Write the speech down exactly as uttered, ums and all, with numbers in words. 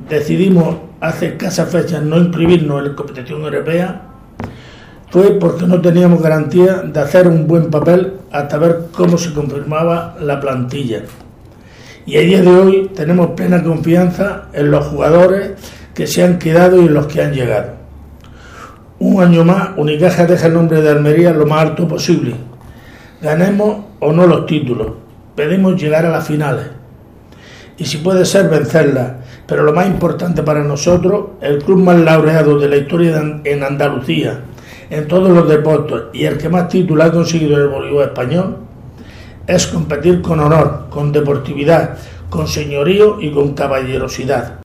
decidimos hace escasas fechas no inscribirnos en la competición europea fue porque no teníamos garantía de hacer un buen papel hasta ver cómo se confirmaba la plantilla. Y a día de hoy tenemos plena confianza en los jugadores que se han quedado y en los que han llegado. Un año más, Unicaja deja el nombre de Almería lo más alto posible. Ganemos o no los títulos, pedimos llegar a las finales. Y si puede ser, vencerlas. Pero lo más importante para nosotros, el club más laureado de la historia en Andalucía, en todos los deportes, y el que más títulos ha conseguido en el voleibol español, es competir con honor, con deportividad, con señorío y con caballerosidad.